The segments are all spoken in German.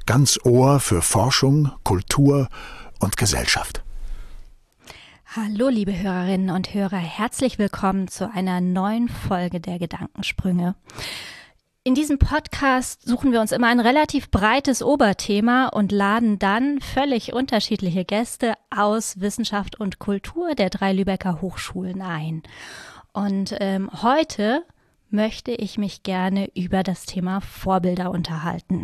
ganz Ohr für Forschung, Kultur und Gesellschaft. Hallo liebe Hörerinnen und Hörer, herzlich willkommen zu einer neuen Folge der Gedankensprünge. In diesem Podcast suchen wir uns immer ein relativ breites Oberthema und laden dann völlig unterschiedliche Gäste aus Wissenschaft und Kultur der 3 Lübecker Hochschulen ein. Und heute möchte ich mich gerne über das Thema Vorbilder unterhalten.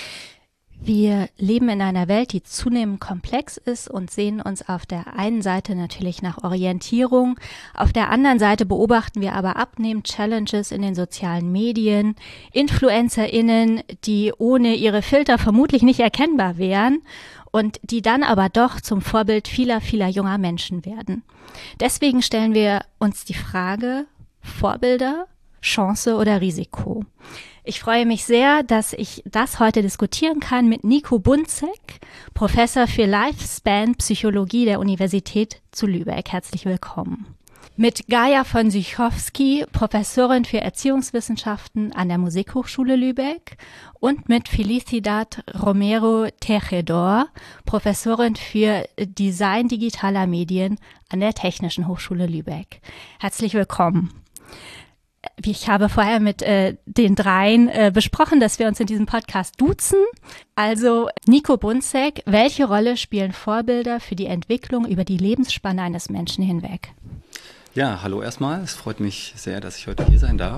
Wir leben in einer Welt, die zunehmend komplex ist und sehen uns auf der einen Seite natürlich nach Orientierung. Auf der anderen Seite beobachten wir aber abnehmend Challenges in den sozialen Medien, InfluencerInnen, die ohne ihre Filter vermutlich nicht erkennbar wären und die dann aber doch zum Vorbild vieler junger Menschen werden. Deswegen stellen wir uns die Frage, Vorbilder, Chance oder Risiko? Ich freue mich sehr, dass ich das heute diskutieren kann mit Nico Bunzek, Professor für Lifespan-Psychologie der Universität zu Lübeck. Herzlich willkommen. Mit Gaja von Sychowski, Professorin für Erziehungswissenschaften an der Musikhochschule Lübeck und mit Felicidad Romero Tejedor, Professorin für Design digitaler Medien an der Technischen Hochschule Lübeck. Herzlich willkommen. Ich habe vorher mit den dreien besprochen, dass wir uns in diesem Podcast duzen. Also Nico Bunzek, welche Rolle spielen Vorbilder für die Entwicklung über die Lebensspanne eines Menschen hinweg? Ja, hallo erstmal. Es freut mich sehr, dass ich heute hier sein darf.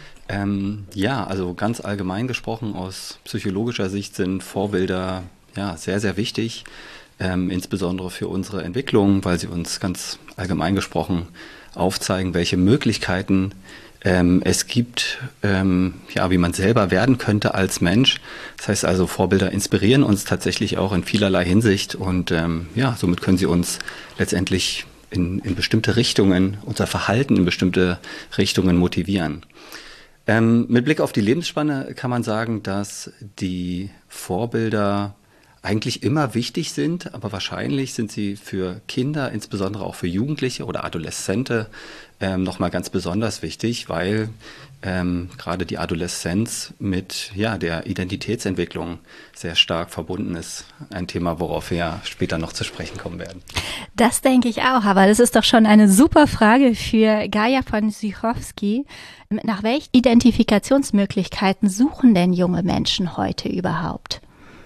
Also ganz allgemein gesprochen, aus psychologischer Sicht sind Vorbilder sehr, sehr wichtig, insbesondere für unsere Entwicklung, weil sie uns ganz allgemein gesprochen aufzeigen, welche Möglichkeiten es gibt, wie man selber werden könnte als Mensch. Das heißt also, Vorbilder inspirieren uns tatsächlich auch in vielerlei Hinsicht und somit können sie uns letztendlich in bestimmte Richtungen, unser Verhalten in bestimmte Richtungen motivieren. Mit Blick auf die Lebensspanne kann man sagen, dass die Vorbilder eigentlich immer wichtig sind, aber wahrscheinlich sind sie für Kinder, insbesondere auch für Jugendliche oder Adoleszente, nochmal ganz besonders wichtig, weil gerade die Adoleszenz mit der Identitätsentwicklung sehr stark verbunden ist. Ein Thema, worauf wir später noch zu sprechen kommen werden. Das denke ich auch, aber das ist doch schon eine super Frage für Gaja von Sychowski. Nach welchen Identifikationsmöglichkeiten suchen denn junge Menschen heute überhaupt?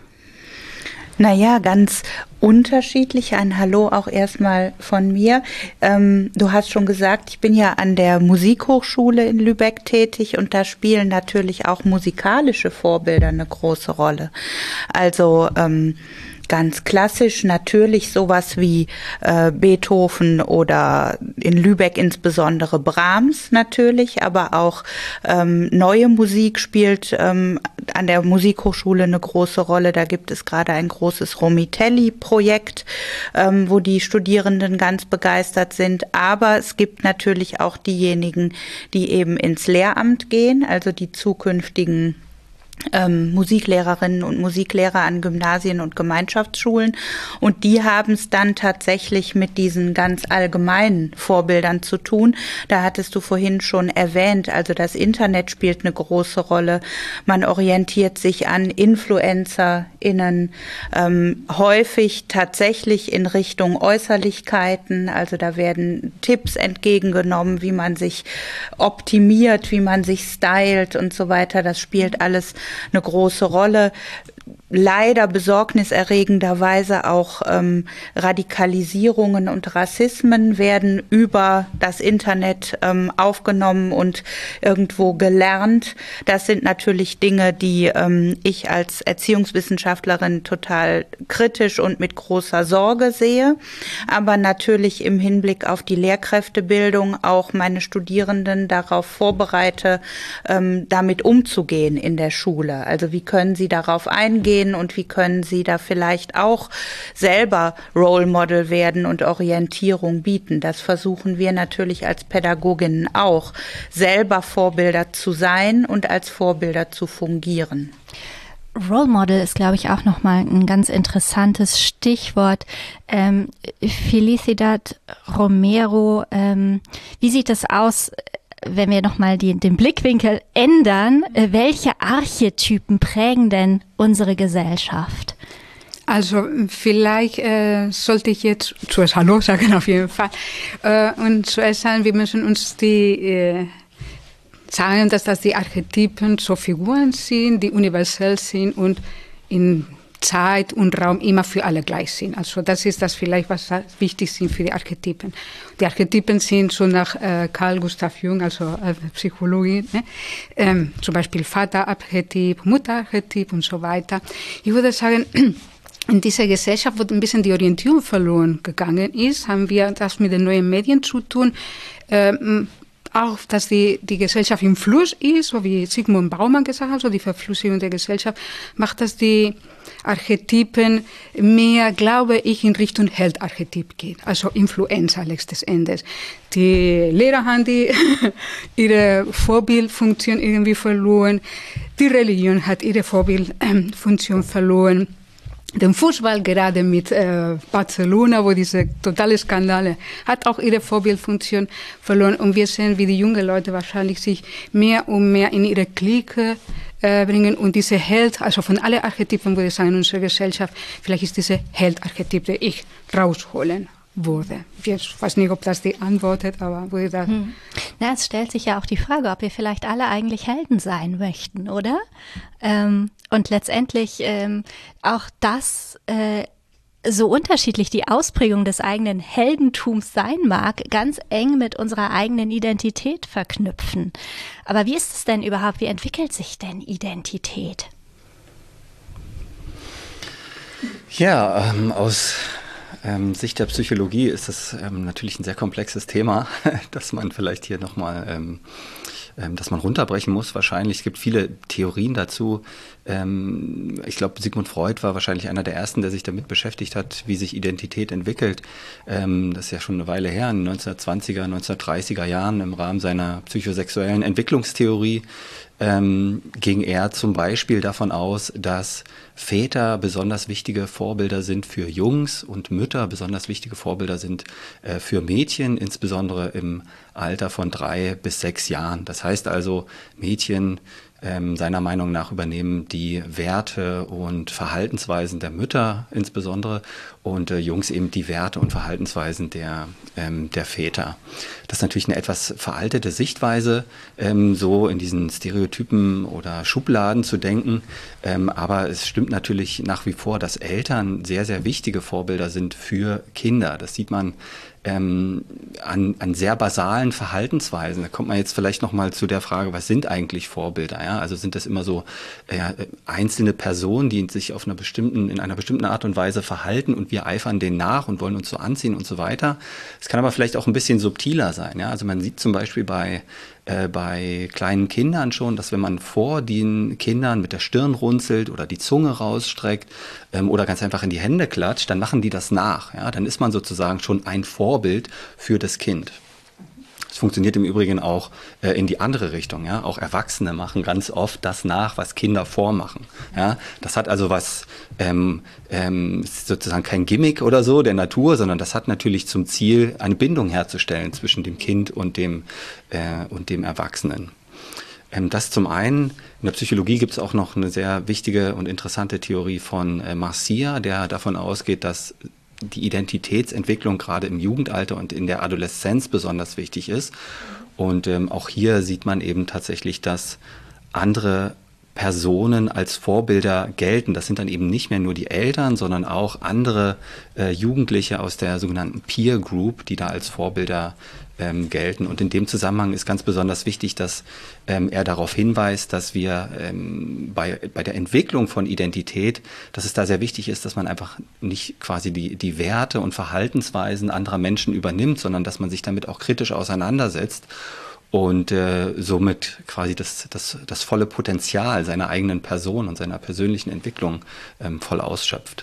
Naja, ganz unterschiedlich. Ein Hallo auch erstmal von mir. Du hast schon gesagt, ich bin ja an der Musikhochschule in Lübeck tätig und da spielen natürlich auch musikalische Vorbilder eine große Rolle. Also ganz klassisch natürlich sowas wie Beethoven oder in Lübeck insbesondere Brahms natürlich, aber auch neue Musik spielt an der Musikhochschule eine große Rolle. Da gibt es gerade ein großes Romitelli-Projekt, wo die Studierenden ganz begeistert sind. Aber es gibt natürlich auch diejenigen, die eben ins Lehramt gehen, also die zukünftigen Musiklehrerinnen und Musiklehrer an Gymnasien und Gemeinschaftsschulen und die haben es dann tatsächlich mit diesen ganz allgemeinen Vorbildern zu tun. Da hattest du vorhin schon erwähnt, also das Internet spielt eine große Rolle. Man orientiert sich an InfluencerInnen, häufig tatsächlich in Richtung Äußerlichkeiten, also da werden Tipps entgegengenommen, wie man sich optimiert, wie man sich stylt und so weiter. Das spielt alles eine große Rolle. Leider besorgniserregenderweise auch Radikalisierungen und Rassismen werden über das Internet aufgenommen und irgendwo gelernt. Das sind natürlich Dinge, die ich als Erziehungswissenschaftlerin total kritisch und mit großer Sorge sehe. Aber natürlich im Hinblick auf die Lehrkräftebildung auch meine Studierenden darauf vorbereite, damit umzugehen in der Schule. Also wie können sie darauf eingehen und wie können sie da vielleicht auch selber Role Model werden und Orientierung bieten. Das versuchen wir natürlich als Pädagoginnen auch, selber Vorbilder zu sein und als Vorbilder zu fungieren. Role Model ist, glaube ich, auch nochmal ein ganz interessantes Stichwort. Felicidad Romero, wie sieht es aus? wenn wir nochmal den Blickwinkel ändern, welche Archetypen prägen denn unsere Gesellschaft? Also vielleicht sollte ich jetzt zuerst Hallo sagen auf jeden Fall. Und zuerst sagen, wir müssen uns sagen, dass das die Archetypen so Figuren sind, die universell sind und in Zeit und Raum immer für alle gleich sind. Also das ist das vielleicht, was wichtig sind für die Archetypen. Die Archetypen sind so nach Carl Gustav Jung, also Psychologie, ne? Zum Beispiel Vaterarchetyp, Mutterarchetyp und so weiter. Ich würde sagen, in dieser Gesellschaft, wo ein bisschen die Orientierung verloren gegangen ist, haben wir das mit den neuen Medien zu tun. Auch, dass die Gesellschaft im Fluss ist, so wie Sigmund Baumann gesagt hat, so die Verflüssigung der Gesellschaft, macht, dass die Archetypen mehr, glaube ich, in Richtung Heldarchetyp geht, also Influencer letztes Endes. Die Lehrer haben ihre Vorbildfunktion irgendwie verloren, die Religion hat ihre Vorbildfunktion verloren. Den Fußball gerade mit Barcelona, wo diese totale Skandale hat auch ihre Vorbildfunktion verloren. Und wir sehen, wie die jungen Leute wahrscheinlich sich mehr und mehr in ihre Clique bringen und diese Held, also von allen Archetypen würde ich sagen in unserer Gesellschaft, vielleicht ist diese Held-Archetyp, der ich rausholen würde. Ich weiß nicht, ob das die antwortet, aber würde das... Na, es stellt sich ja auch die Frage, ob wir vielleicht alle eigentlich Helden sein möchten, oder? Und letztendlich auch das, so unterschiedlich die Ausprägung des eigenen Heldentums sein mag, ganz eng mit unserer eigenen Identität verknüpfen. Aber wie ist es denn überhaupt? Wie entwickelt sich denn Identität? Ja, aus Sicht der Psychologie ist das natürlich ein sehr komplexes Thema, das man vielleicht hier nochmal, dass man runterbrechen muss wahrscheinlich. Es gibt viele Theorien dazu. Ich glaube, Sigmund Freud war wahrscheinlich einer der ersten, der sich damit beschäftigt hat, wie sich Identität entwickelt. Das ist ja schon eine Weile her, in den 1920er, 1930er Jahren im Rahmen seiner psychosexuellen Entwicklungstheorie ging er zum Beispiel davon aus, dass Väter besonders wichtige Vorbilder sind für Jungs und Mütter besonders wichtige Vorbilder sind für Mädchen, insbesondere im Alter von 3 bis 6 Jahren. Das heißt also, Mädchen seiner Meinung nach übernehmen die Werte und Verhaltensweisen der Mütter insbesondere und Jungs eben die Werte und Verhaltensweisen der Väter. Das ist natürlich eine etwas veraltete Sichtweise, so in diesen Stereotypen oder Schubladen zu denken, aber es stimmt natürlich nach wie vor, dass Eltern sehr, sehr wichtige Vorbilder sind für Kinder. Das sieht man an sehr basalen Verhaltensweisen. Da kommt man jetzt vielleicht nochmal zu der Frage, was sind eigentlich Vorbilder? Ja? Also sind das immer so einzelne Personen, die sich in einer bestimmten Art und Weise verhalten und wir eifern denen nach und wollen uns so anziehen und so weiter. Es kann aber vielleicht auch ein bisschen subtiler sein. Ja? Also man sieht zum Beispiel bei kleinen Kindern schon, dass wenn man vor den Kindern mit der Stirn runzelt oder die Zunge rausstreckt oder ganz einfach in die Hände klatscht, dann machen die das nach. Ja? Dann ist man sozusagen schon ein Vorbild für das Kind. Es funktioniert im Übrigen auch in die andere Richtung. Ja? Auch Erwachsene machen ganz oft das nach, was Kinder vormachen. Ja? Das hat also was, sozusagen kein Gimmick oder so der Natur, sondern das hat natürlich zum Ziel, eine Bindung herzustellen zwischen dem Kind und dem Erwachsenen. Das zum einen. In der Psychologie gibt es auch noch eine sehr wichtige und interessante Theorie von Marcia, der davon ausgeht, dass die Identitätsentwicklung gerade im Jugendalter und in der Adoleszenz besonders wichtig ist. Und auch hier sieht man eben tatsächlich, dass andere Personen als Vorbilder gelten. Das sind dann eben nicht mehr nur die Eltern, sondern auch andere Jugendliche aus der sogenannten Peer Group, die da als Vorbilder gelten. Und in dem Zusammenhang ist ganz besonders wichtig, dass er darauf hinweist, dass wir bei der Entwicklung von Identität, dass es da sehr wichtig ist, dass man einfach nicht quasi die Werte und Verhaltensweisen anderer Menschen übernimmt, sondern dass man sich damit auch kritisch auseinandersetzt und somit quasi das volle Potenzial seiner eigenen Person und seiner persönlichen Entwicklung voll ausschöpft.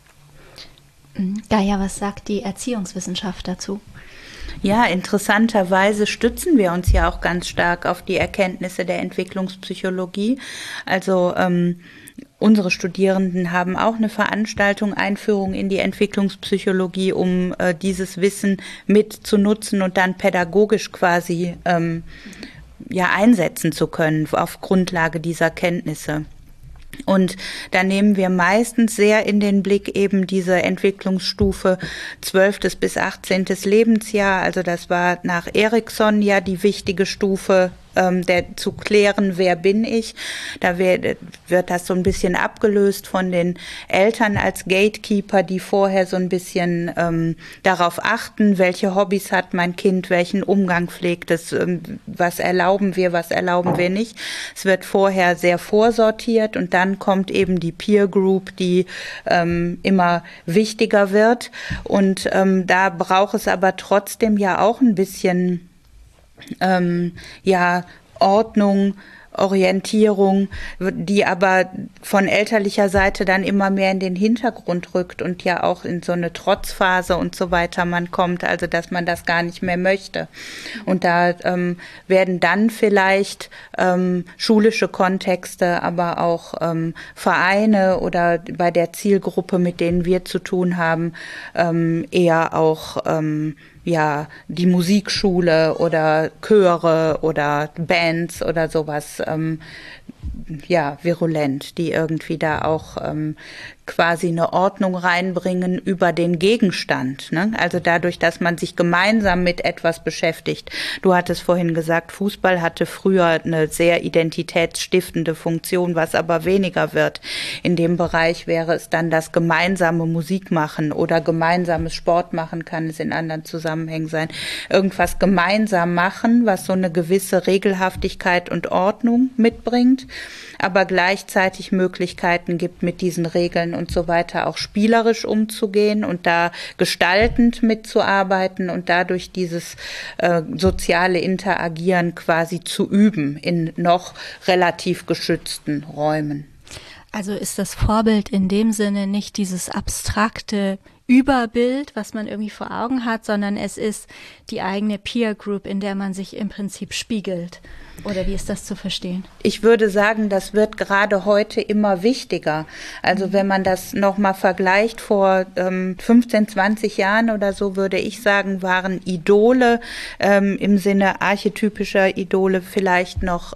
Gaia, was sagt die Erziehungswissenschaft dazu? Ja, interessanterweise stützen wir uns ja auch ganz stark auf die Erkenntnisse der Entwicklungspsychologie. Also unsere Studierenden haben auch eine Veranstaltung, Einführung in die Entwicklungspsychologie, um dieses Wissen mit zu nutzen und dann pädagogisch quasi einsetzen zu können auf Grundlage dieser Kenntnisse. Und da nehmen wir meistens sehr in den Blick eben diese Entwicklungsstufe 12. bis 18. Lebensjahr. Also das war nach Erikson ja die wichtige Stufe, zu klären, wer bin ich. Da wird das so ein bisschen abgelöst von den Eltern als Gatekeeper, die vorher so ein bisschen darauf achten, welche Hobbys hat mein Kind, welchen Umgang pflegt es, was erlauben wir nicht. Es wird vorher sehr vorsortiert und dann kommt eben die Peer Group, die immer wichtiger wird. Und da braucht es aber trotzdem ja auch ein bisschen Ordnung, Orientierung, die aber von elterlicher Seite dann immer mehr in den Hintergrund rückt und ja auch in so eine Trotzphase und so weiter man kommt, also dass man das gar nicht mehr möchte. Und da werden dann vielleicht schulische Kontexte, aber auch Vereine oder bei der Zielgruppe, mit denen wir zu tun haben, eher auch die Musikschule oder Chöre oder Bands oder sowas, virulent, die irgendwie da auch quasi eine Ordnung reinbringen über den Gegenstand, ne? Also dadurch, dass man sich gemeinsam mit etwas beschäftigt. Du hattest vorhin gesagt, Fußball hatte früher eine sehr identitätsstiftende Funktion, was aber weniger wird. In dem Bereich wäre es dann das gemeinsame Musikmachen oder gemeinsames Sport machen, kann es in anderen Zusammenhängen sein. Irgendwas gemeinsam machen, was so eine gewisse Regelhaftigkeit und Ordnung mitbringt, aber gleichzeitig Möglichkeiten gibt, mit diesen Regeln und so weiter auch spielerisch umzugehen und da gestaltend mitzuarbeiten und dadurch dieses soziale Interagieren quasi zu üben in noch relativ geschützten Räumen. Also ist das Vorbild in dem Sinne nicht dieses abstrakte Überbild, was man irgendwie vor Augen hat, sondern es ist die eigene Peer Group, in der man sich im Prinzip spiegelt. Oder wie ist das zu verstehen? Ich würde sagen, das wird gerade heute immer wichtiger. Also wenn man das nochmal vergleicht, vor 15, 20 Jahren oder so, würde ich sagen, waren Idole im Sinne archetypischer Idole vielleicht noch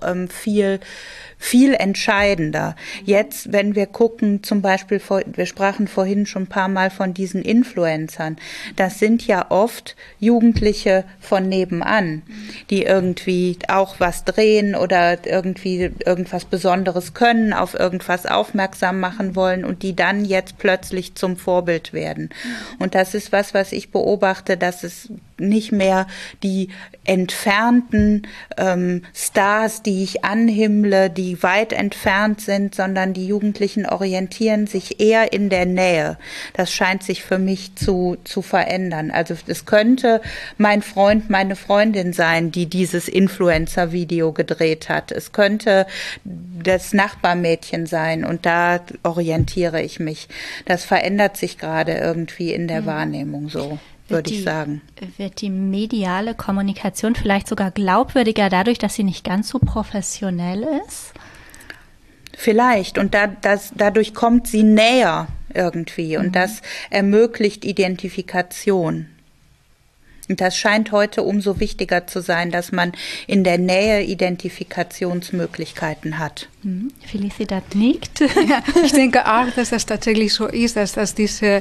viel entscheidender. Jetzt, wenn wir gucken, zum Beispiel, wir sprachen vorhin schon ein paar Mal von diesen Influencern. Das sind ja oft Jugendliche von nebenan, die irgendwie auch was drehen oder irgendwie irgendwas Besonderes können, auf irgendwas aufmerksam machen wollen und die dann jetzt plötzlich zum Vorbild werden. Und das ist was ich beobachte, dass es nicht mehr die entfernten Stars, die ich anhimmle, die weit entfernt sind, sondern die Jugendlichen orientieren sich eher in der Nähe. Das scheint sich für mich zu verändern. Also es könnte mein Freund, meine Freundin sein, die dieses Influencer-Video gedreht hat. Es könnte das Nachbarmädchen sein und da orientiere ich mich. Das verändert sich gerade irgendwie in der Wahrnehmung so. Würde ich sagen. Wird die mediale Kommunikation vielleicht sogar glaubwürdiger dadurch, dass sie nicht ganz so professionell ist? Vielleicht. Und dadurch kommt sie näher irgendwie. Und das ermöglicht Identifikation. Und das scheint heute umso wichtiger zu sein, dass man in der Nähe Identifikationsmöglichkeiten hat. Felicidad nickt. Ja, ich denke auch, dass das tatsächlich so ist, dass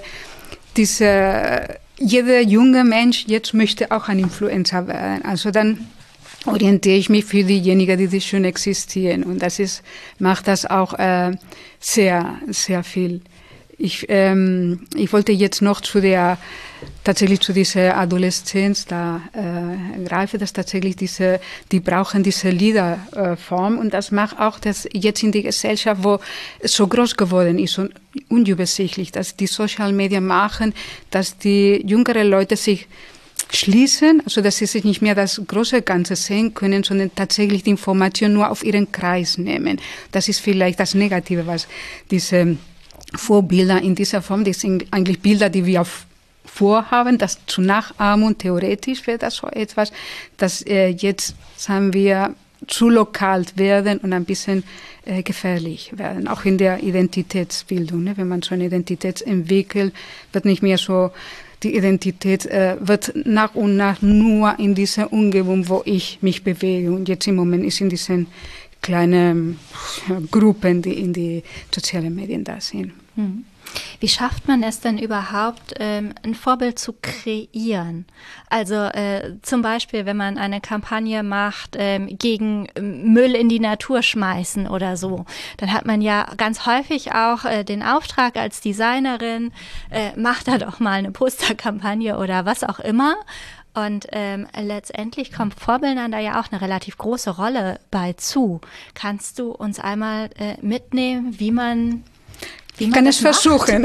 jeder junge Mensch jetzt möchte auch ein Influencer werden. Also dann orientiere ich mich für diejenigen, die schon existieren. Und macht das auch sehr, sehr viel. Ich wollte jetzt noch zu dieser Adoleszenz da greifen, dass tatsächlich die brauchen diese Liederform und das macht auch das jetzt in der Gesellschaft, wo es so groß geworden ist und unübersichtlich, dass die Social Media machen, dass die jüngeren Leute sich schließen, also dass sie sich nicht mehr das große Ganze sehen können, sondern tatsächlich die Information nur auf ihren Kreis nehmen. Das ist vielleicht das Negative, was diese Vorbilder in dieser Form, das sind eigentlich Bilder, die wir vorhaben, das zu nachahmen, theoretisch wäre das so etwas, dass jetzt, sagen wir, zu lokal werden und ein bisschen gefährlich werden, auch in der Identitätsbildung. Ne? Wenn man so eine Identität entwickelt, wird nicht mehr so die Identität wird nach und nach nur in dieser Umgebung, wo ich mich bewege. Und jetzt im Moment ist in diesen kleinen Gruppen, die in die sozialen Medien da sind. Wie schafft man es denn überhaupt, ein Vorbild zu kreieren? Also zum Beispiel, wenn man eine Kampagne macht gegen Müll in die Natur schmeißen oder so, dann hat man ja ganz häufig auch den Auftrag als Designerin, macht da doch mal eine Posterkampagne oder was auch immer. Und letztendlich kommt Vorbildern da ja auch eine relativ große Rolle bei zu. Kannst du uns einmal mitnehmen, wie man Ich kann es versuchen,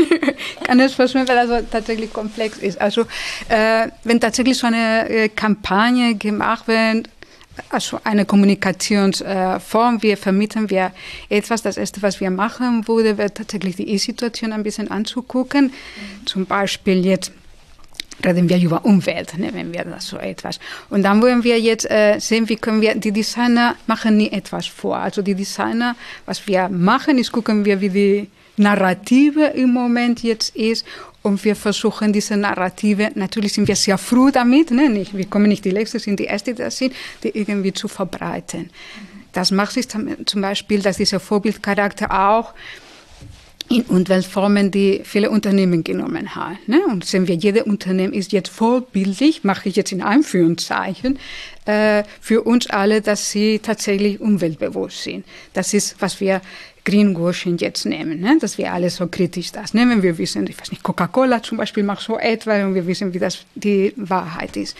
weil also tatsächlich komplex ist. Also wenn tatsächlich so eine Kampagne gemacht wird, also eine Kommunikationsform, wir vermitteln wir etwas. Das Erste, was wir machen würde, wäre tatsächlich die Ist-Situation ein bisschen anzugucken. Zum Beispiel jetzt reden wir über Umwelt, nehmen wir das so etwas. Und dann wollen wir jetzt sehen, wie können wir, die Designer machen nie etwas vor. Also die Designer, was wir machen, ist gucken wir, wie die Narrative im Moment jetzt ist, und wir versuchen diese Narrative, natürlich sind wir sehr früh damit, wir kommen nicht die Letzte, sind die Erste, die irgendwie zu verbreiten. Das macht sich zum Beispiel, dass dieser Vorbildcharakter auch in Umweltformen, die viele Unternehmen genommen haben. Und sehen wir, jedes Unternehmen ist jetzt vorbildlich, mache ich jetzt in Anführungszeichen, für uns alle, dass sie tatsächlich umweltbewusst sind. Das ist, was wir Greenwashing jetzt nehmen, dass wir alle so kritisch das nehmen. Wir wissen, ich weiß nicht, Coca-Cola zum Beispiel macht so etwas und wir wissen, wie das die Wahrheit ist.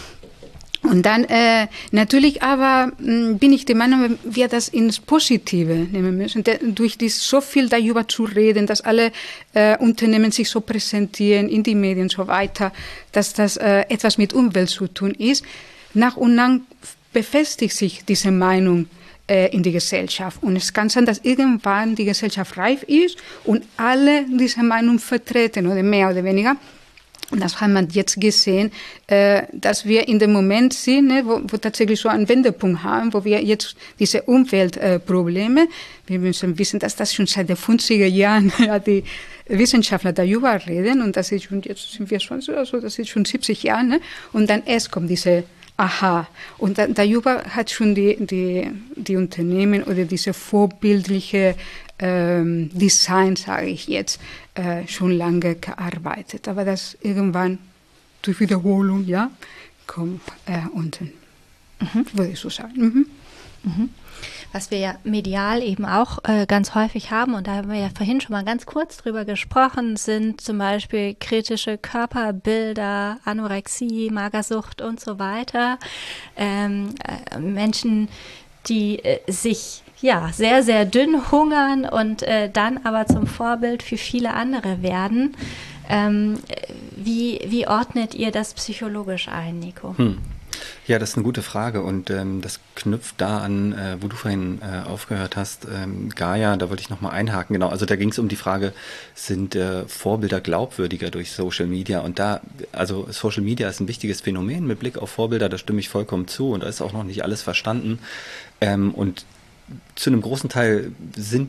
Und dann natürlich aber bin ich der Meinung, wenn wir das ins Positive nehmen müssen, durch dies so viel darüber zu reden, dass alle Unternehmen sich so präsentieren in die Medien und so weiter, dass das etwas mit Umwelt zu tun ist. Nach und nach befestigt sich diese Meinung in die Gesellschaft. Und es kann sein, dass irgendwann die Gesellschaft reif ist und alle diese Meinung vertreten oder mehr oder weniger. Und das haben wir jetzt gesehen, dass wir in dem Moment sind, wo tatsächlich so einen Wendepunkt haben, wo wir jetzt diese Umweltprobleme, wir müssen wissen, dass das schon seit den 50er Jahren die Wissenschaftler darüber reden, und das ist schon, jetzt sind wir schon so, also das ist schon 70 Jahre, und dann erst kommt diese Aha. Und darüber hat schon die Unternehmen oder diese vorbildliche Design, sage ich jetzt, schon lange gearbeitet. Aber das irgendwann durch Wiederholung, kommt unten, würde ich so sagen. Was wir ja medial eben auch ganz häufig haben, und da haben wir ja vorhin schon mal ganz kurz drüber gesprochen, sind zum Beispiel kritische Körperbilder, Anorexie, Magersucht und so weiter. Menschen, die sich sehr, sehr dünn hungern und dann aber zum Vorbild für viele andere werden. Wie ordnet ihr das psychologisch ein, Nico? Ja, das ist eine gute Frage, und das knüpft da an, wo du vorhin aufgehört hast, Gaia, da wollte ich nochmal einhaken. Genau, also da ging es um die Frage, sind Vorbilder glaubwürdiger durch Social Media? Und also Social Media ist ein wichtiges Phänomen mit Blick auf Vorbilder, da stimme ich vollkommen zu, und da ist auch noch nicht alles verstanden. Und zu einem großen Teil sind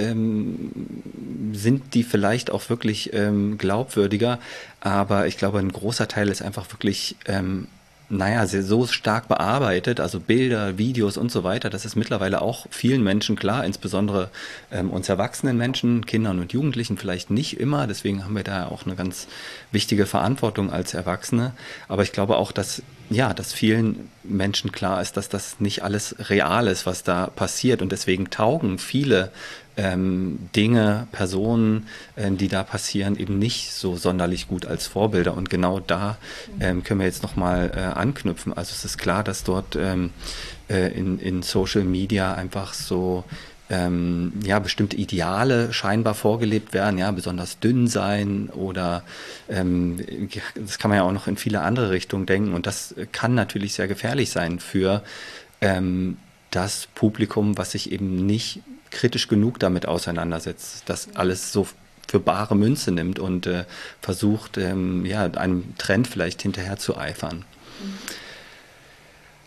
die vielleicht auch wirklich glaubwürdiger, aber ich glaube, ein großer Teil ist einfach wirklich so stark bearbeitet, also Bilder, Videos und so weiter, das ist mittlerweile auch vielen Menschen klar, insbesondere uns erwachsenen Menschen, Kindern und Jugendlichen vielleicht nicht immer, deswegen haben wir da auch eine ganz wichtige Verantwortung als Erwachsene, aber ich glaube auch, dass vielen Menschen klar ist, dass das nicht alles real ist, was da passiert, und deswegen taugen viele Dinge, Personen, die da passieren, eben nicht so sonderlich gut als Vorbilder, und genau da können wir jetzt nochmal anknüpfen. Also es ist klar, dass dort in Social Media einfach so bestimmte Ideale scheinbar vorgelebt werden, besonders dünn sein oder das kann man ja auch noch in viele andere Richtungen denken, und das kann natürlich sehr gefährlich sein für das Publikum, was sich eben nicht kritisch genug damit auseinandersetzt, das alles so für bare Münze nimmt und versucht, einem Trend vielleicht hinterher zu eifern.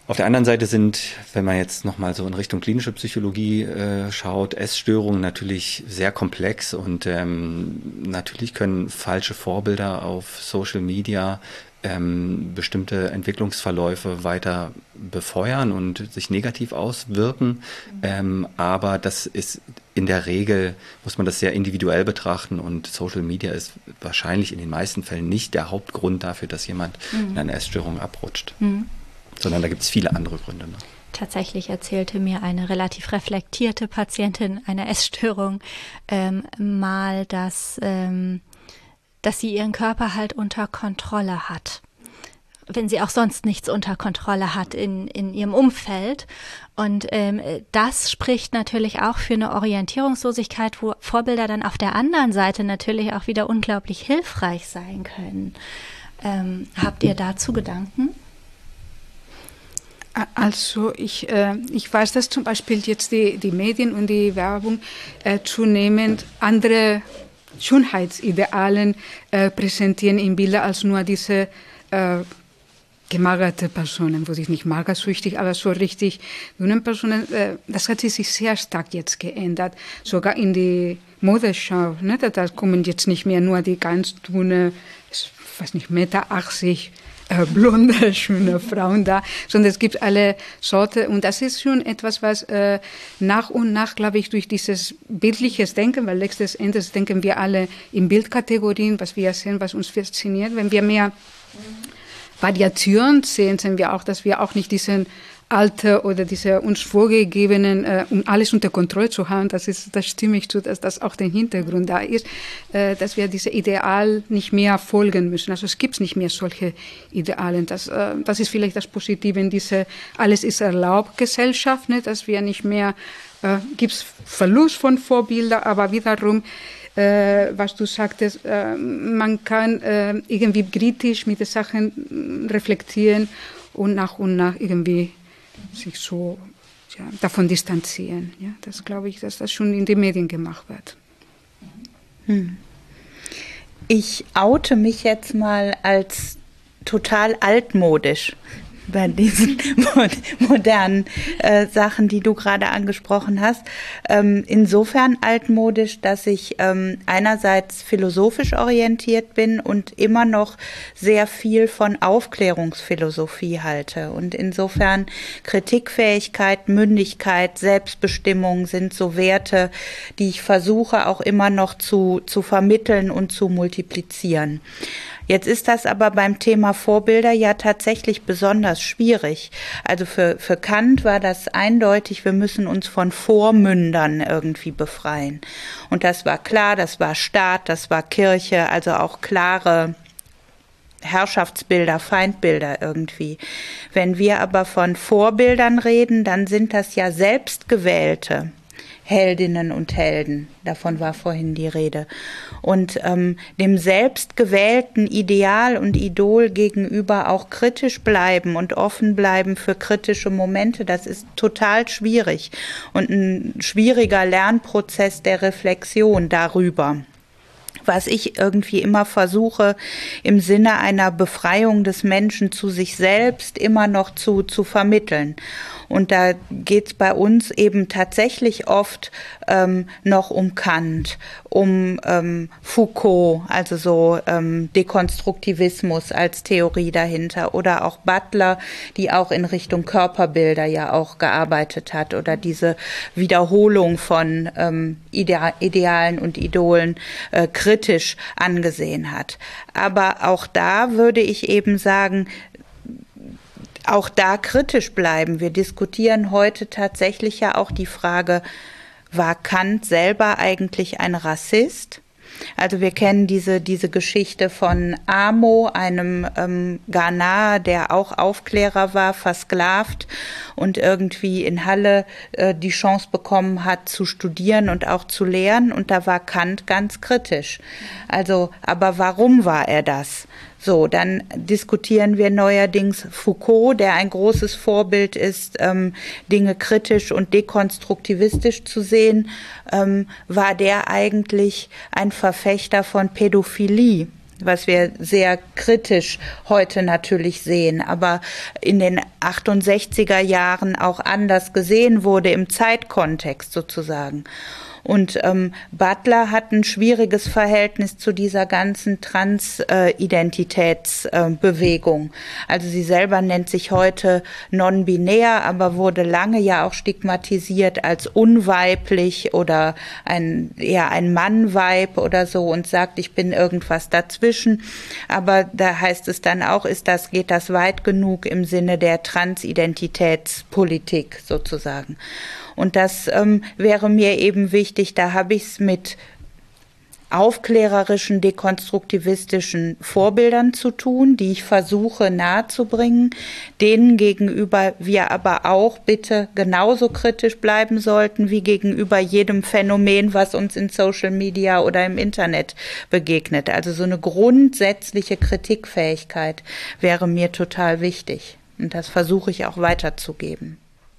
Auf der anderen Seite sind, wenn man jetzt nochmal so in Richtung klinische Psychologie schaut, Essstörungen natürlich sehr komplex und natürlich können falsche Vorbilder auf Social Media bestimmte Entwicklungsverläufe weiter befeuern und sich negativ auswirken. Aber das ist in der Regel, muss man das sehr individuell betrachten und Social Media ist wahrscheinlich in den meisten Fällen nicht der Hauptgrund dafür, dass jemand in eine Essstörung abrutscht. Sondern da gibt es viele andere Gründe noch. Tatsächlich erzählte mir eine relativ reflektierte Patientin einer Essstörung mal, dass sie ihren Körper halt unter Kontrolle hat, wenn sie auch sonst nichts unter Kontrolle hat in ihrem Umfeld. Und das spricht natürlich auch für eine Orientierungslosigkeit, wo Vorbilder dann auf der anderen Seite natürlich auch wieder unglaublich hilfreich sein können. Habt ihr dazu Gedanken? Also ich weiß, dass zum Beispiel jetzt die Medien und die Werbung zunehmend andere Schönheitsidealen präsentieren in Bilder als nur diese gemagerte Personen, wo sich nicht magersüchtig, aber so richtig dünnen Personen. Das hat sich sehr stark jetzt geändert. Sogar in die Modeschau, ne, da kommen jetzt nicht mehr nur die ganz dünne, ich weiß nicht, 1,80 Meter blonde, schöne Frauen da, sondern es gibt alle Sorten und das ist schon etwas, was nach und nach, glaube ich, durch dieses bildliches Denken, weil letztes Endes denken wir alle in Bildkategorien, was wir sehen, was uns fasziniert. Wenn wir mehr Variation sehen, sehen wir auch, dass wir auch nicht diesen alte oder diese uns vorgegebenen, um alles unter Kontrolle zu haben, das stimme ich zu, dass das auch der Hintergrund da ist, dass wir diese Ideal nicht mehr folgen müssen. Also es gibt nicht mehr solche Idealen. Das ist vielleicht das Positive in diese alles ist erlaubt Gesellschaft, ne? Dass wir nicht mehr, gibt es Verlust von Vorbildern, aber wiederum was du sagtest, man kann irgendwie kritisch mit den Sachen reflektieren und nach irgendwie sich so davon distanzieren. Ja, das glaube ich, dass das schon in den Medien gemacht wird. Ich oute mich jetzt mal als total altmodisch bei diesen modernen Sachen, die du gerade angesprochen hast. Insofern altmodisch, dass ich einerseits philosophisch orientiert bin und immer noch sehr viel von Aufklärungsphilosophie halte. Und insofern Kritikfähigkeit, Mündigkeit, Selbstbestimmung sind so Werte, die ich versuche auch immer noch zu vermitteln und zu multiplizieren. Jetzt ist das aber beim Thema Vorbilder ja tatsächlich besonders schwierig. Also für Kant war das eindeutig, wir müssen uns von Vormündern irgendwie befreien. Und das war klar, das war Staat, das war Kirche, also auch klare Herrschaftsbilder, Feindbilder irgendwie. Wenn wir aber von Vorbildern reden, dann sind das ja selbstgewählte Heldinnen und Helden, davon war vorhin die Rede. Und dem selbstgewählten Ideal und Idol gegenüber auch kritisch bleiben und offen bleiben für kritische Momente, das ist total schwierig und ein schwieriger Lernprozess der Reflexion darüber. Was ich irgendwie immer versuche, im Sinne einer Befreiung des Menschen zu sich selbst immer noch zu vermitteln. Und da geht's bei uns eben tatsächlich oft noch um Kant, um Foucault, also so Dekonstruktivismus als Theorie dahinter, oder auch Butler, die auch in Richtung Körperbilder ja auch gearbeitet hat, oder diese Wiederholung von Idealen und Idolen kritisch angesehen hat. Aber auch da würde ich eben sagen, auch da kritisch bleiben. Wir diskutieren heute tatsächlich ja auch die Frage, war Kant selber eigentlich ein Rassist? Also wir kennen diese Geschichte von Amo, einem Ghanaer, der auch Aufklärer war, versklavt und irgendwie in Halle die Chance bekommen hat zu studieren und auch zu lehren. Und da war Kant ganz kritisch. Also, aber warum war er das? So, dann diskutieren wir neuerdings Foucault, der ein großes Vorbild ist, Dinge kritisch und dekonstruktivistisch zu sehen. War der eigentlich ein Verfechter von Pädophilie? was wir sehr kritisch heute natürlich sehen, aber in den 68er Jahren auch anders gesehen wurde im Zeitkontext sozusagen. Und Butler hat ein schwieriges Verhältnis zu dieser ganzen Transidentitätsbewegung. Also sie selber nennt sich heute non-binär, aber wurde lange ja auch stigmatisiert als unweiblich oder eher ein Mann-Vibe oder so und sagt, ich bin irgendwas dazwischen. Aber da heißt es dann auch, geht das weit genug im Sinne der Transidentitätspolitik sozusagen. Und das wäre mir eben wichtig, da habe ich es mit aufklärerischen, dekonstruktivistischen Vorbildern zu tun, die ich versuche nahezubringen, denen gegenüber wir aber auch bitte genauso kritisch bleiben sollten wie gegenüber jedem Phänomen, was uns in Social Media oder im Internet begegnet. Also so eine grundsätzliche Kritikfähigkeit wäre mir total wichtig. Und das versuche ich auch weiterzugeben.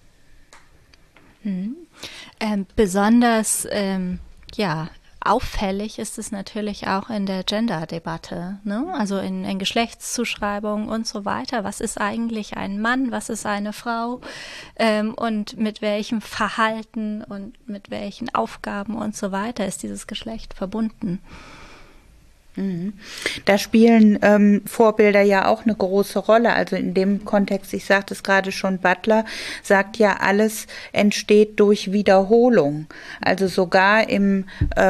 Besonders auffällig ist es natürlich auch in der Gender-Debatte, ne? Also in Geschlechtszuschreibungen und so weiter. Was ist eigentlich ein Mann, was ist eine Frau und mit welchem Verhalten und mit welchen Aufgaben und so weiter ist dieses Geschlecht verbunden? Da spielen Vorbilder ja auch eine große Rolle. Also in dem Kontext, ich sagte es gerade schon, Butler sagt ja, alles entsteht durch Wiederholung. Also sogar im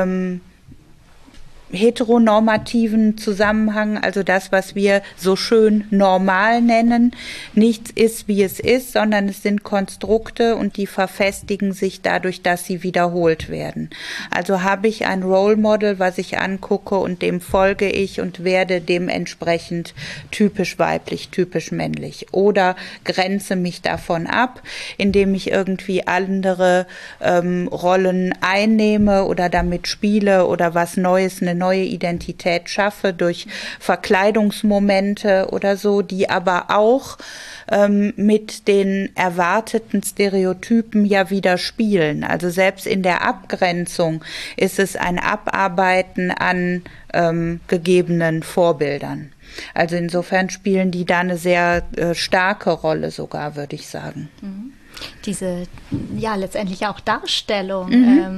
heteronormativen Zusammenhang, also das, was wir so schön normal nennen, nichts ist, wie es ist, sondern es sind Konstrukte und die verfestigen sich dadurch, dass sie wiederholt werden. Also habe ich ein Role Model, was ich angucke und dem folge ich und werde dementsprechend typisch weiblich, typisch männlich oder grenze mich davon ab, indem ich irgendwie andere Rollen einnehme oder damit spiele oder was Neues, eine neue Identität schaffe durch Verkleidungsmomente oder so, die aber auch mit den erwarteten Stereotypen ja wieder spielen. Also selbst in der Abgrenzung ist es ein Abarbeiten an gegebenen Vorbildern. Also insofern spielen die da eine sehr starke Rolle sogar, würde ich sagen. Diese, ja, letztendlich auch Darstellung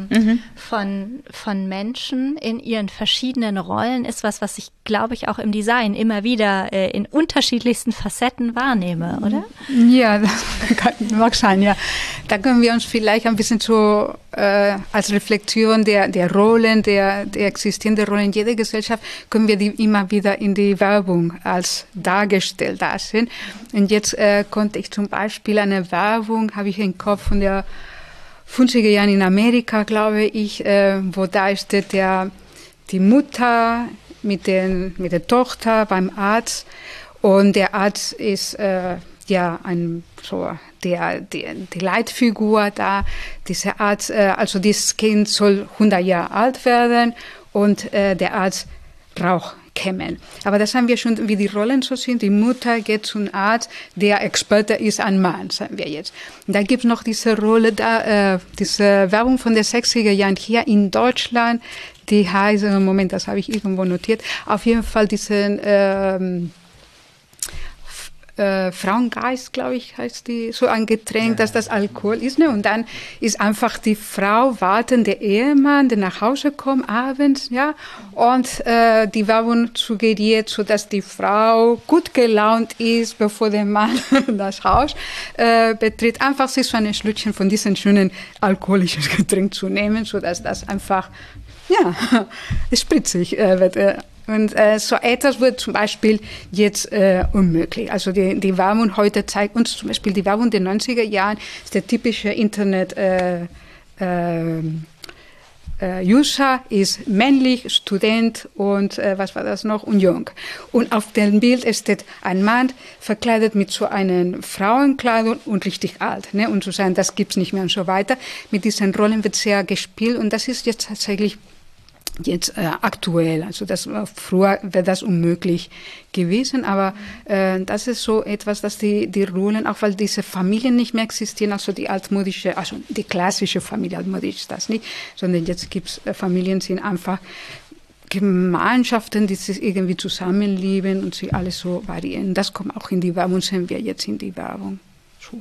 von Menschen in ihren verschiedenen Rollen ist was ich, glaube ich, auch im Design immer wieder in unterschiedlichsten Facetten wahrnehme, oder? Ja, das mag sein, ja. Da können wir uns vielleicht ein bisschen so als Reflexion der Rollen, der existierenden Rollen in jeder Gesellschaft, können wir die immer wieder in die Werbung als dargestellt da sehen. Und jetzt konnte ich zum Beispiel eine Werbung, habe ich im Kopf von der 50er Jahren in Amerika, glaube ich, wo da steht die Mutter mit der Tochter beim Arzt und der Arzt ist die Leitfigur da. Dieser Arzt, also dieses Kind soll 100 Jahre alt werden und der Arzt raucht. Kämmen. Aber das haben wir schon, wie die Rollen so sind. Die Mutter geht zum Arzt, der Experte ist ein Mann, sagen wir jetzt. Und da gibt es noch diese Rolle da, diese Werbung von den 60er Jahren hier in Deutschland, die heißt, Moment, das habe ich irgendwo notiert, auf jeden Fall diesen Frauengeist, glaube ich, heißt die, so ein Getränk, dass das Alkohol ist, ne? Und dann ist einfach die Frau warten, der Ehemann, der nach Hause kommt abends, ja, und die Werbung suggeriert, so dass die Frau gut gelaunt ist, bevor der Mann das Haus betritt, einfach sich so ein Schlückchen von diesem schönen alkoholischen Getränk zu nehmen, so dass das einfach, ja, spritzig wird. Und so etwas wird zum Beispiel jetzt unmöglich. Also die Werbung heute zeigt uns zum Beispiel die Werbung der 90er Jahren, ist der typische Internet-User, ist männlich, Student und was war das noch? Und jung. Und auf dem Bild steht ein Mann verkleidet mit so einer Frauenkleidung und richtig alt. Ne? Und zu sagen, das gibt's nicht mehr und so weiter. Mit diesen Rollen wird sehr gespielt und das ist jetzt tatsächlich aktuell. Also früher wäre das unmöglich gewesen, aber das ist so etwas, dass die Rollen, auch weil diese Familien nicht mehr existieren, also die altmodische, also die klassische Familie, altmodisch ist das nicht, sondern jetzt gibt es Familien, sind einfach Gemeinschaften, die sich irgendwie zusammenleben und sie alles so variieren. Das kommt auch in die Werbung, sehen wir jetzt in die Werbung. So.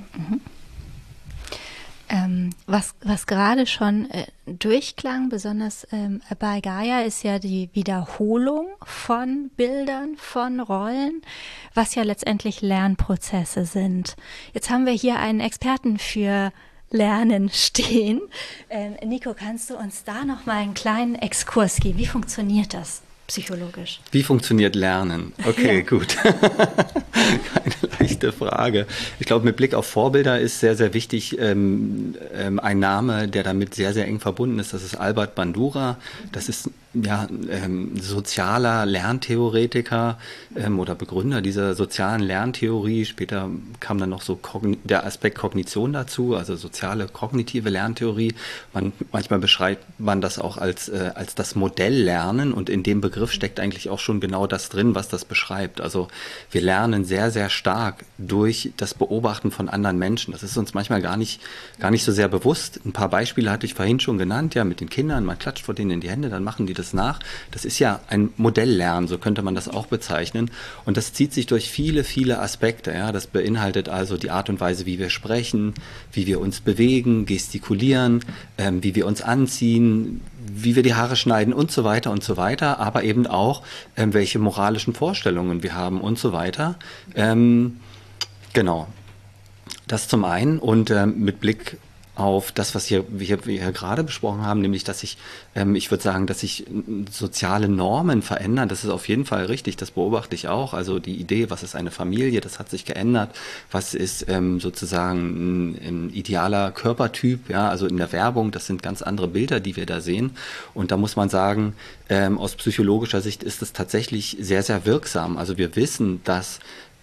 Was gerade schon durchklang, besonders bei Gaia, ist ja die Wiederholung von Bildern, von Rollen, was ja letztendlich Lernprozesse sind. Jetzt haben wir hier einen Experten für Lernen stehen. Nico, kannst du uns da noch mal einen kleinen Exkurs geben? Wie funktioniert das psychologisch? Wie funktioniert Lernen? Okay, gut. Keine leichte Frage. Ich glaube, mit Blick auf Vorbilder ist sehr, sehr wichtig ein Name, der damit sehr, sehr eng verbunden ist. Das ist Albert Bandura. Das ist sozialer Lerntheoretiker oder Begründer dieser sozialen Lerntheorie. Später kam dann noch so der Aspekt Kognition dazu, also soziale kognitive Lerntheorie. Manchmal beschreibt man das auch als das Modelllernen, und in dem Begriff steckt eigentlich auch schon genau das drin, was das beschreibt. Also wir lernen sehr, sehr stark durch das Beobachten von anderen Menschen. Das ist uns manchmal gar nicht so sehr bewusst. Ein paar Beispiele hatte ich vorhin schon genannt, ja, mit den Kindern. Man klatscht vor denen in die Hände, dann machen die das nach. Das ist ja ein Modelllernen, so könnte man das auch bezeichnen. Und das zieht sich durch viele, viele Aspekte. Ja. Das beinhaltet also die Art und Weise, wie wir sprechen, wie wir uns bewegen, gestikulieren, wie wir uns anziehen, wie wir die Haare schneiden und so weiter, aber eben auch, welche moralischen Vorstellungen wir haben und so weiter. Genau, das zum einen, und mit Blick auf das, was wir hier gerade besprochen haben, nämlich, dass ich würde sagen, dass sich soziale Normen verändern. Das ist auf jeden Fall richtig, das beobachte ich auch. Also die Idee, was ist eine Familie, das hat sich geändert. Was ist sozusagen ein idealer Körpertyp, ja, also in der Werbung, das sind ganz andere Bilder, die wir da sehen. Und da muss man sagen, aus psychologischer Sicht ist es tatsächlich sehr, sehr wirksam. Also wir wissen, dass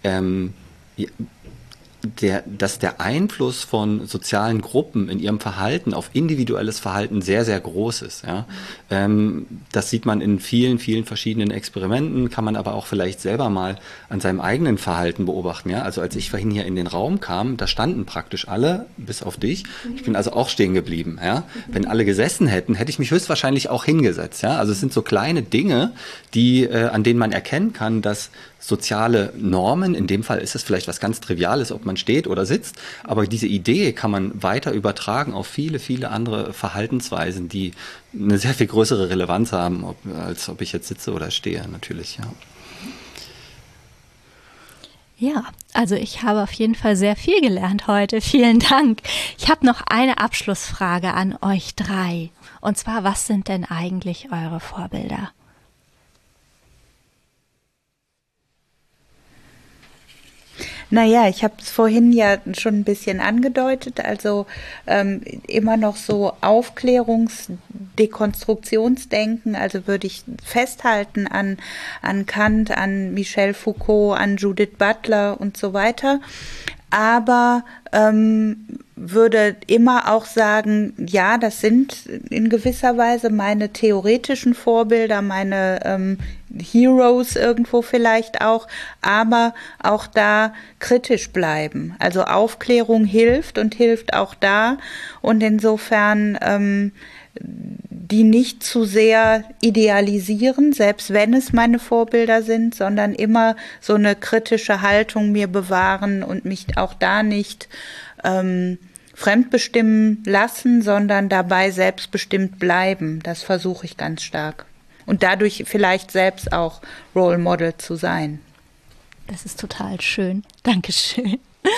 der Einfluss von sozialen Gruppen in ihrem Verhalten auf individuelles Verhalten sehr, sehr groß ist. Ja. Das sieht man in vielen, vielen verschiedenen Experimenten, kann man aber auch vielleicht selber mal an seinem eigenen Verhalten beobachten. Ja. Also als ich vorhin hier in den Raum kam, da standen praktisch alle, bis auf dich. Ich bin also auch stehen geblieben. Ja. Wenn alle gesessen hätten, hätte ich mich höchstwahrscheinlich auch hingesetzt. Ja. Also es sind so kleine Dinge, an denen man erkennen kann, dass soziale Normen, in dem Fall ist es vielleicht was ganz Triviales, ob man steht oder sitzt, aber diese Idee kann man weiter übertragen auf viele, viele andere Verhaltensweisen, die eine sehr viel größere Relevanz haben, als ob ich jetzt sitze oder stehe, natürlich, ja. Ja, also ich habe auf jeden Fall sehr viel gelernt heute. Vielen Dank. Ich habe noch eine Abschlussfrage an euch drei. Und zwar, was sind denn eigentlich eure Vorbilder? Naja, ich habe es vorhin ja schon ein bisschen angedeutet, also immer noch so Dekonstruktionsdenken, also würde ich festhalten an Kant, an Michel Foucault, an Judith Butler und so weiter, aber würde immer auch sagen, ja, das sind in gewisser Weise meine theoretischen Vorbilder, meine Heroes irgendwo vielleicht auch, aber auch da kritisch bleiben. Also Aufklärung hilft und hilft auch da, und insofern die nicht zu sehr idealisieren, selbst wenn es meine Vorbilder sind, sondern immer so eine kritische Haltung mir bewahren und mich auch da nicht fremdbestimmen lassen, sondern dabei selbstbestimmt bleiben. Das versuche ich ganz stark. Und dadurch vielleicht selbst auch Role Model zu sein. Das ist total schön. Dankeschön.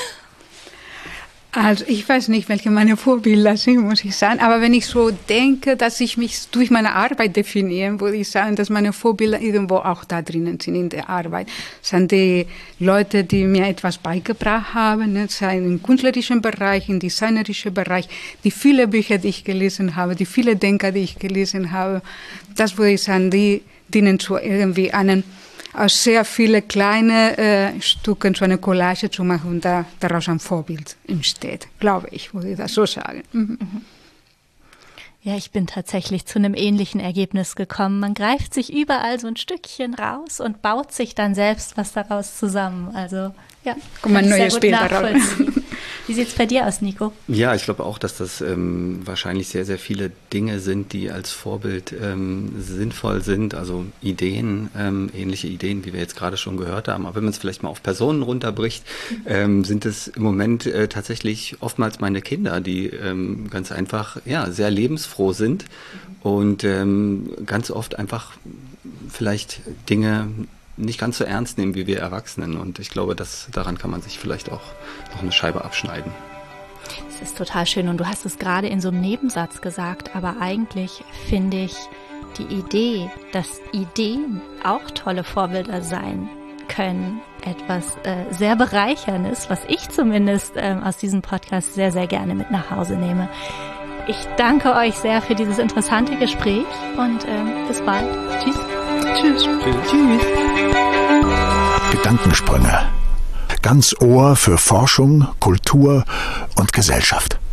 Also ich weiß nicht, welche meine Vorbilder sind, muss ich sagen. Aber wenn ich so denke, dass ich mich durch meine Arbeit definiere, würde ich sagen, dass meine Vorbilder irgendwo auch da drinnen sind in der Arbeit. Das sind die Leute, die mir etwas beigebracht haben, ne? Sei im künstlerischen Bereich, im designerischen Bereich, die viele Bücher, die ich gelesen habe, die viele Denker, die ich gelesen habe. Das würde ich sagen, die dienen zu irgendwie aus sehr vielen kleinen Stücken so eine Collage zu machen und daraus ein Vorbild entsteht, glaube ich, würde ich das so sagen. Mhm. Ja, ich bin tatsächlich zu einem ähnlichen Ergebnis gekommen. Man greift sich überall so ein Stückchen raus und baut sich dann selbst was daraus zusammen. Also ja, kommt ein neues Bild daraus. Wie sieht es bei dir aus, Nico? Ja, ich glaube auch, dass das wahrscheinlich sehr, sehr viele Dinge sind, die als Vorbild sinnvoll sind. Also Ideen, ähnliche Ideen, wie wir jetzt gerade schon gehört haben. Aber wenn man es vielleicht mal auf Personen runterbricht, sind es im Moment tatsächlich oftmals meine Kinder, die ganz einfach sehr lebensfroh sind und ganz oft einfach vielleicht Dinge nicht ganz so ernst nehmen wie wir Erwachsenen. Und ich glaube, daran kann man sich vielleicht auch noch eine Scheibe abschneiden. Das ist total schön und du hast es gerade in so einem Nebensatz gesagt, aber eigentlich finde ich die Idee, dass Ideen auch tolle Vorbilder sein können, etwas sehr Bereicherndes, was ich zumindest aus diesem Podcast sehr, sehr gerne mit nach Hause nehme. Ich danke euch sehr für dieses interessante Gespräch und bis bald. Tschüss. Tschüss. Tschüss. Gedankensprünge. Ganz Ohr für Forschung, Kultur und Gesellschaft.